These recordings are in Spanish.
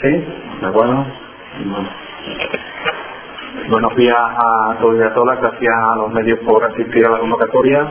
Sí, ¿de acuerdo? Buenos días a todos y a todas, gracias a los medios por asistir a la convocatoria.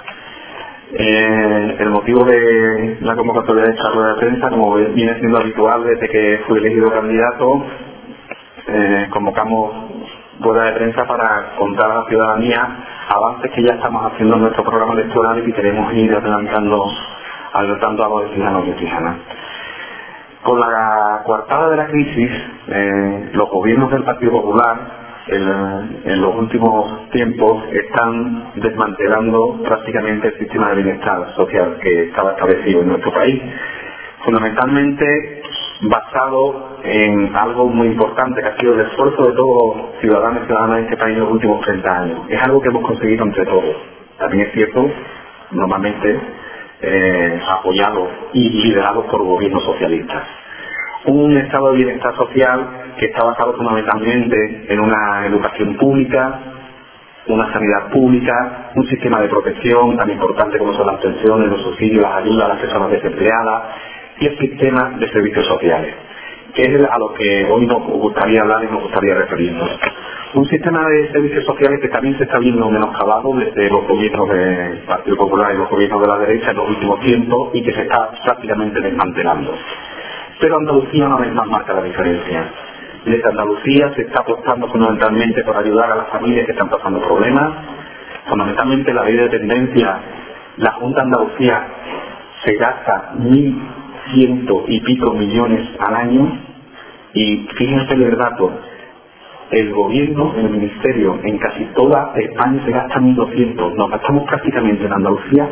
El motivo de la convocatoria de esta rueda de prensa, como viene siendo habitual desde que fui elegido candidato, convocamos rueda de prensa para contar a la ciudadanía avances que ya estamos haciendo en nuestro programa electoral y que queremos ir adelantando a los vecinos y vecinas. Con la coartada de la crisis, los gobiernos del Partido Popular en los últimos tiempos están desmantelando prácticamente el sistema de bienestar social que estaba establecido en nuestro país, fundamentalmente basado en algo muy importante que ha sido el esfuerzo de todos los ciudadanos y ciudadanas de este país en los últimos 30 años. Es algo que hemos conseguido entre todos. También es cierto, normalmente apoyados y liderados por gobiernos socialistas. Un estado de bienestar social que está basado fundamentalmente en una educación pública, una sanidad pública, un sistema de protección tan importante como son las pensiones, los subsidios, las ayudas a las personas desempleadas y el sistema de servicios sociales, que es a lo que hoy nos gustaría hablar y nos gustaría referirnos. Un sistema de servicios sociales que también se está viendo menoscabado desde los gobiernos del Partido Popular y los gobiernos de la derecha en los últimos tiempos y que se está prácticamente desmantelando. Pero Andalucía una vez más marca la diferencia. Desde Andalucía se está apostando fundamentalmente por ayudar a las familias que están pasando problemas. Fundamentalmente la ley de dependencia, la Junta de Andalucía se gasta 1.100 y pico millones al año y fíjense el dato, el gobierno, el ministerio, en casi toda España se gasta 1.200, nos gastamos prácticamente en Andalucía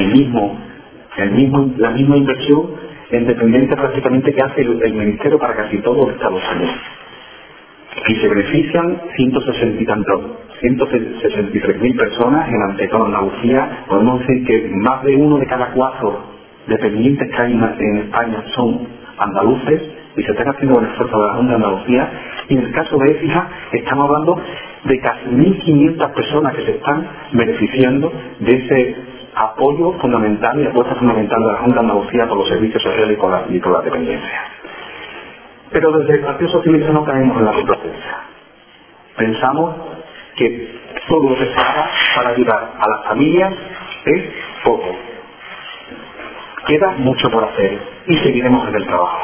la misma inversión en dependencia prácticamente que hace el ministerio para casi todos los Estados Unidos. Y se benefician 163.000 personas en toda Andalucía. Podemos decir que más de 1 de cada 4 dependientes que hay en España son andaluces y se está haciendo el esfuerzo de la Junta de Andalucía. Y en el caso de Écija estamos hablando de casi 1.500 personas que se están beneficiando de ese apoyo fundamental y apuesta fundamental de la Junta de Andalucía por los servicios sociales y por la dependencia. Pero desde el Partido Socialista no caemos en la complacencia. Pensamos que todo lo que se haga para ayudar a las familias es poco. Queda mucho por hacer y seguiremos en el trabajo.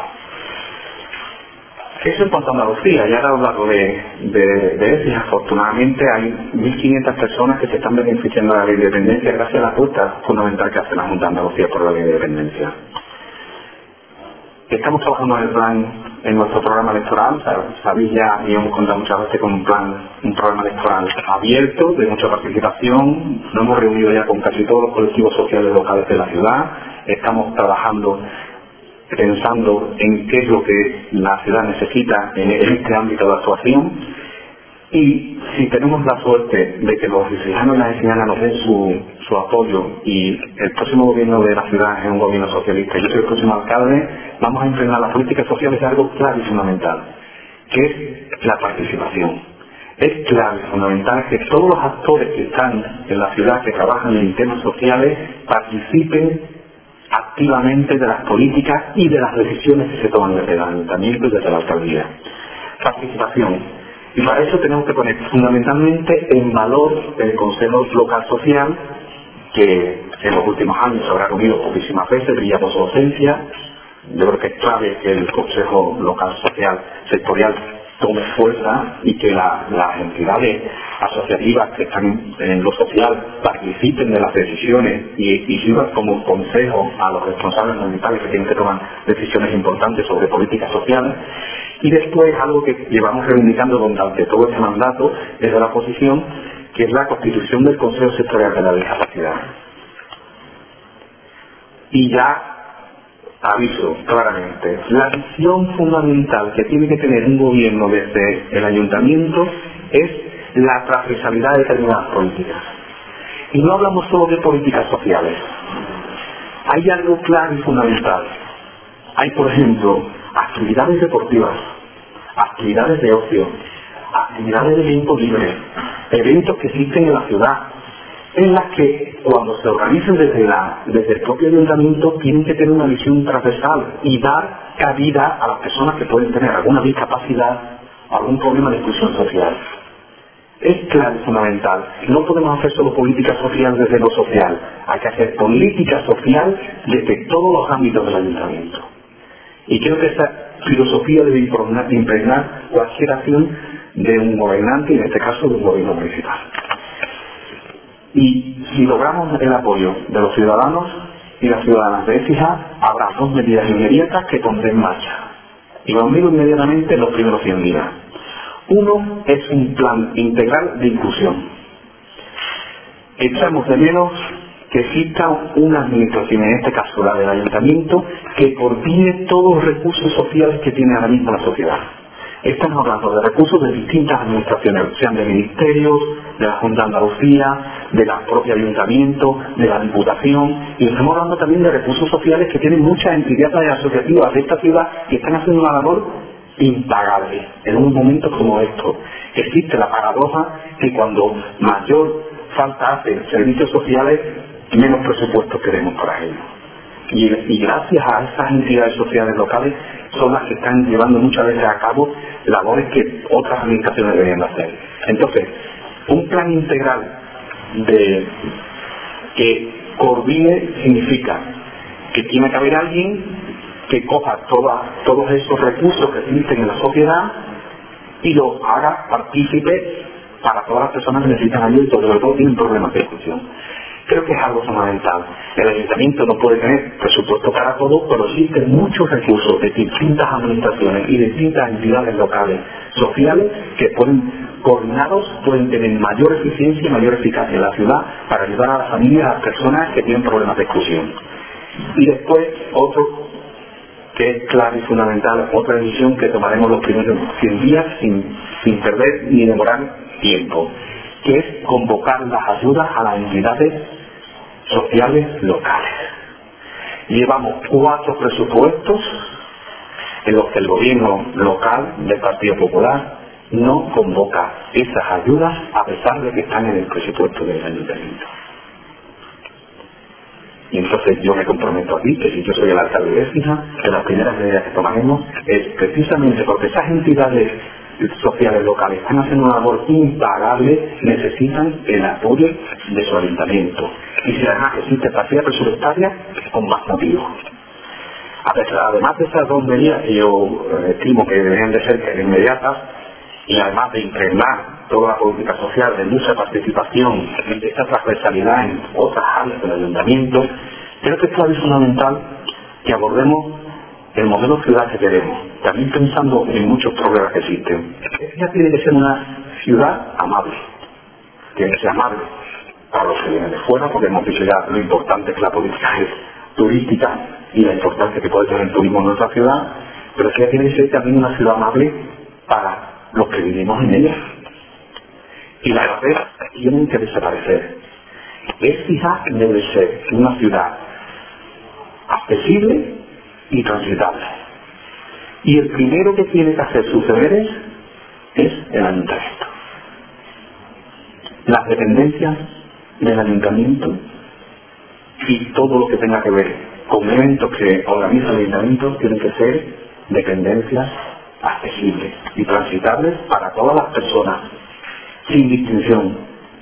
Eso en cuanto a Andalucía, ya a lo largo de Écija, afortunadamente hay 1.500 personas que se están beneficiando de la ley de dependencia gracias a la apuesta fundamental que hace la Junta de Andalucía por la ley de dependencia. Estamos trabajando en nuestro programa electoral, sabéis ya, y hemos contado muchas veces con un programa electoral abierto, de mucha participación. Nos hemos reunido ya con casi todos los colectivos sociales locales de la ciudad. Estamos trabajando pensando en qué es lo que la ciudad necesita en este ámbito de actuación, y si tenemos la suerte de que los ciudadanos y las ciudadanas nos den su apoyo y el próximo gobierno de la ciudad es un gobierno socialista y yo soy el próximo alcalde, vamos a enfrentar las políticas sociales de algo claro y fundamental, que es la participación. Es clave y fundamental que todos los actores que están en la ciudad, que trabajan en temas sociales, participen activamente de las políticas y de las decisiones que se toman desde el ayuntamiento y desde la alcaldía. Participación. Y para eso tenemos que poner fundamentalmente en valor el Consejo Local Social, que en los últimos años se habrá reunido poquísimas veces, brilla por su ausencia. Yo creo que es clave que el Consejo Local Social sectorial tome fuerza y que las entidades asociativas que están en lo social participen de las decisiones y sirvan como consejo a los responsables municipales que tienen que tomar decisiones importantes sobre políticas sociales. Y después algo que llevamos reivindicando durante todo este mandato desde la oposición, que es la constitución del Consejo Sectorial de la Discapacidad. Y ya aviso claramente, la visión fundamental que tiene que tener un gobierno desde el ayuntamiento es la transversalidad de determinadas políticas. Y no hablamos solo de políticas sociales. Hay algo claro y fundamental. Hay, por ejemplo, actividades deportivas, actividades de ocio, actividades de tiempo libre, eventos que existen en la ciudad, en las que cuando se organicen desde el propio ayuntamiento tienen que tener una visión transversal y dar cabida a las personas que pueden tener alguna discapacidad, algún problema de exclusión social. Es clave, fundamental. No podemos hacer solo política social desde lo social. Hay que hacer política social desde todos los ámbitos del ayuntamiento. Y creo que esa filosofía debe impregnar cualquier acción de un gobernante, y en este caso de un gobierno municipal. Y si logramos el apoyo de los ciudadanos y las ciudadanas de Écija, habrá dos medidas inmediatas que pondré en marcha. Y lo miro inmediatamente en los primeros 100 días. Uno es un plan integral de inclusión. Echamos de menos que exista una administración, en este caso la del ayuntamiento, que coordine todos los recursos sociales que tiene ahora mismo la sociedad. Estamos hablando de recursos de distintas administraciones, sean de ministerios, de la Junta de Andalucía, de la propia ayuntamiento, de la Diputación, y estamos hablando también de recursos sociales que tienen muchas entidades asociativas de esta ciudad que están haciendo una labor impagable en un momento como esto. Existe la paradoja que cuando mayor falta hace servicios sociales, menos presupuesto queremos para ellos. Y gracias a esas entidades sociales locales son las que están llevando muchas veces a cabo labores que otras administraciones deberían hacer. Entonces, un plan integral que coordine significa que tiene que haber alguien que coja todos esos recursos que existen en la sociedad y los haga partícipe para todas las personas que necesitan ayuda y sobre todo tienen problemas de exclusión. Creo que es algo fundamental. El ayuntamiento no puede tener presupuesto para todo, pero existen muchos recursos de distintas administraciones y de distintas entidades locales, sociales, que coordinados pueden tener mayor eficiencia y mayor eficacia en la ciudad para ayudar a las familias, a las personas que tienen problemas de exclusión. Y después, otro que es clave y fundamental, otra decisión que tomaremos los primeros 100 días sin perder ni demorar tiempo, que es convocar las ayudas a las entidades sociales locales. Llevamos 4 presupuestos en los que el gobierno local del Partido Popular no convoca esas ayudas a pesar de que están en el presupuesto del ayuntamiento. Y entonces yo me comprometo aquí, que si yo soy el alcalde de Écija, que las primeras medidas que tomaremos es precisamente porque esas entidades sociales locales están haciendo una labor impagable, necesitan el apoyo de su ayuntamiento. Y si además existe partida presupuestaria, con más motivos. Además de esas dos medidas que yo estimo que deberían de ser inmediatas, y además de impregnar toda la política social de mucha participación y de esta transversalidad en otras áreas del ayuntamiento, creo que es clave fundamental que abordemos el modelo ciudad que queremos, también pensando en muchos problemas que existen. Ella tiene que ser una ciudad amable, tiene que ser amable para los que vienen de fuera, porque hemos dicho ya lo importante que la política es turística y la importancia que puede tener el turismo en nuestra ciudad, pero que tiene que ser también una ciudad amable para los que vivimos en ella. Y las barreras tienen que desaparecer. Écija debe ser una ciudad accesible y transitable. Y el primero que tiene que hacer sus deberes es el ayuntamiento. Las dependencias del ayuntamiento y todo lo que tenga que ver con eventos que organiza el ayuntamiento tienen que ser dependencias accesibles y transitables para todas las personas, sin distinción.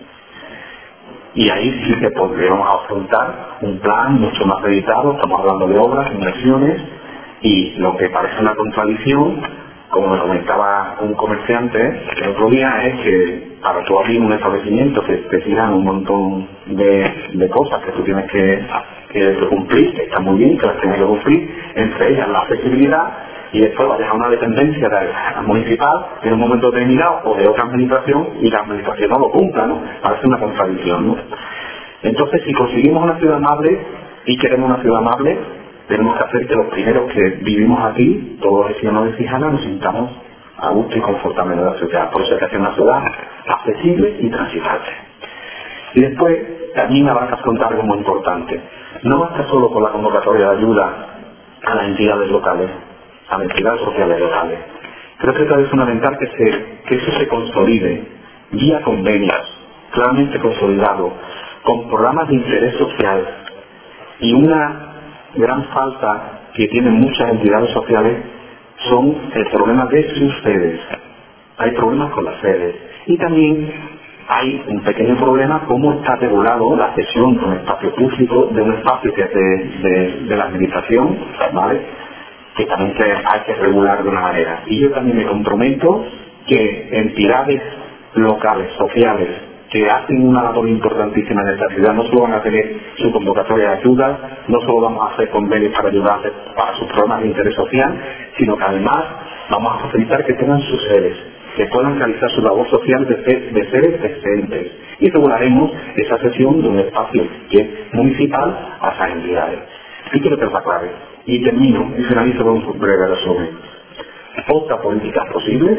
Y ahí sí que podríamos afrontar un plan mucho más dedicado. Estamos hablando de obras, inversiones, y lo que parece una contradicción, como me comentaba un comerciante el otro día, es que para tú abrir un establecimiento que te tiran un montón de cosas que tú tienes que cumplir, que está muy bien, que las tienes que cumplir, entre ellas la accesibilidad, y después vayas a una dependencia municipal en un momento determinado o de otra administración y la administración no lo cumpla, ¿no? Parece una contradicción, ¿no? Entonces, si conseguimos una ciudad amable y queremos una ciudad amable, tenemos que hacer que los primeros que vivimos aquí, todos los vecinos de Cijana, nos sintamos a gusto y confortables de la ciudad. Por eso hay que hacer una ciudad accesible y transitable. Y después, también habrá que afrontar algo muy importante. No basta solo con la convocatoria de ayuda a las entidades locales, a las entidades sociales locales. Creo que es fundamental que eso se consolide vía convenios, claramente consolidado, con programas de interés social. Y una gran falta que tienen muchas entidades sociales son el problema de sus sedes. Hay problemas con las sedes. Y también hay un pequeño problema cómo está regulado la cesión de un espacio público, de un espacio que es de la administración, ¿vale? Que también hay que regular de una manera. Y yo también me comprometo que entidades locales, sociales, que hacen una labor importantísima en esta ciudad, no solo van a tener su convocatoria de ayuda, no solo vamos a hacer convenios para ayudar para sus programas de interés social, sino que además vamos a facilitar que tengan sus sedes, que puedan realizar su labor social de sedes decentes. Y regularemos esa cesión de un espacio que es municipal a esas entidades. Y creo que es la clave. Y termino y finalizo con un breve resumen. Otras políticas posibles,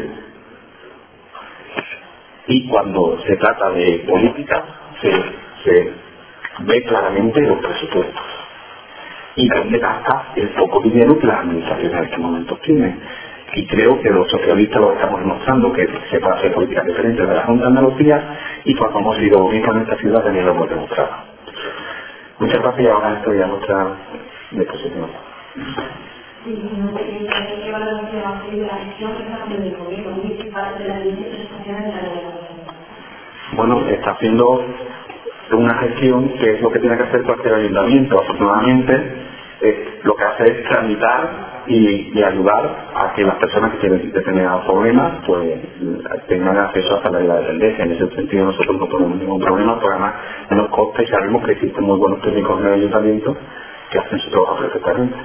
y cuando se trata de política se ve claramente los presupuestos y dónde gasta el poco dinero que las administraciones en estos momentos tienen. Y creo que los socialistas lo estamos demostrando, que se puede hacer políticas diferentes de la Junta de Andalucía, y cuando hemos sido gobierno en esta ciudad también lo hemos demostrado. Muchas gracias y ahora estoy a nuestra disposición. Bueno, está haciendo una gestión que es lo que tiene que hacer cualquier ayuntamiento. Afortunadamente, lo que hace es tramitar y ayudar a que las personas que tienen determinados problemas pues tengan acceso hasta la ayuda de dependencia. En ese sentido nosotros no tenemos ningún problema, porque además nos consta y sabemos que existen muy buenos técnicos en el ayuntamiento que hacen su trabajo perfectamente.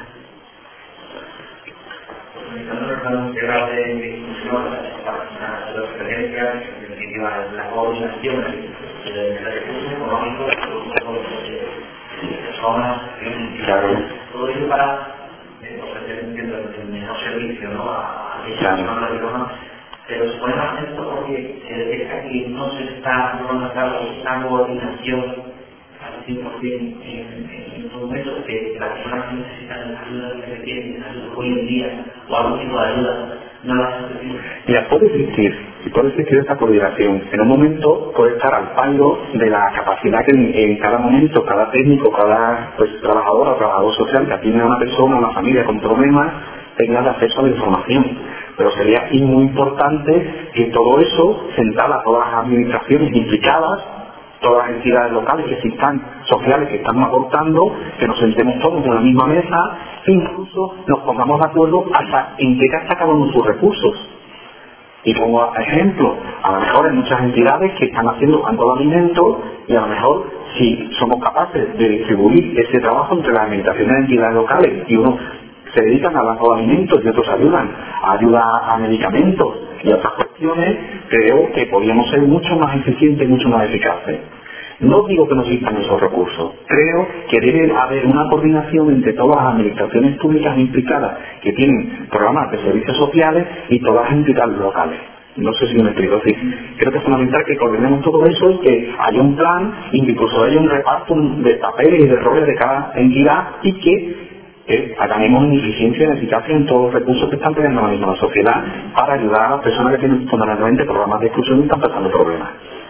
La coordinación de recursos económicos, personas, todo ello para ofrecer el mejor servicio, ¿no? A personas, pero se pone más esto porque se detecta que no se está una coordinación al 100% en los momentos que las personas que necesitan ayuda, que requieren ayuda hoy en día o algún tipo de ayuda no la hacen. Mira, puede existir esta coordinación. En un momento puede estar al pairo de la capacidad que en cada momento, cada técnico, cada trabajador o trabajador social que atiende a una persona, a una familia con problemas, tenga acceso a la información. Pero sería muy importante que todo eso sentara a todas las administraciones implicadas, todas las entidades locales que existan, sociales que están aportando, que nos sentemos todos en la misma mesa e incluso nos pongamos de acuerdo hasta en qué gasta cada uno de sus recursos. Y pongo ejemplo, a lo mejor hay muchas entidades que están haciendo banco de alimentos y a lo mejor si somos capaces de distribuir ese trabajo entre las administraciones de entidades locales y unos se dedican a banco de alimentos y otros ayudan a medicamentos y otras cuestiones, creo que podríamos ser mucho más eficientes y mucho más eficaces. No digo que no existan esos recursos, creo que debe haber una coordinación entre todas las administraciones públicas implicadas que tienen programas de servicios sociales y todas las entidades locales. No sé si me explico, sí. Creo que es fundamental que coordinemos todo eso y que haya un plan, incluso haya un reparto de papeles y de roles de cada entidad y que hagamos en eficiencia y en eficacia en todos los recursos que están teniendo ahora mismo la sociedad para ayudar a las personas que tienen fundamentalmente programas de exclusión y están pasando problemas.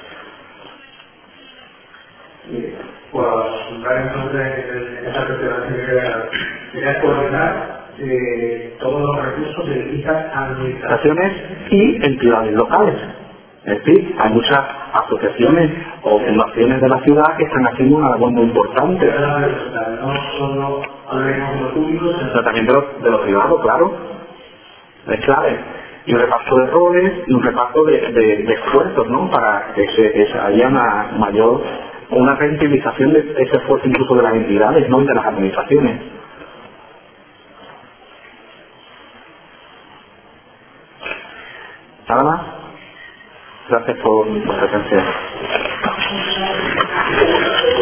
Pues entonces esa cuestión sería coordinar todos los recursos de distintas administraciones y entidades locales. Es decir, hay muchas asociaciones o fundaciones de la ciudad que están haciendo una labor muy importante. No solo hablemos de los públicos, sino también de los privados, claro. Es clave. Y un reparto de roles y un reparto de esfuerzos, ¿no? Para que haya una rentabilización de ese esfuerzo incluso de las entidades, no de las administraciones. ¿Nada más? Gracias por vuestra atención.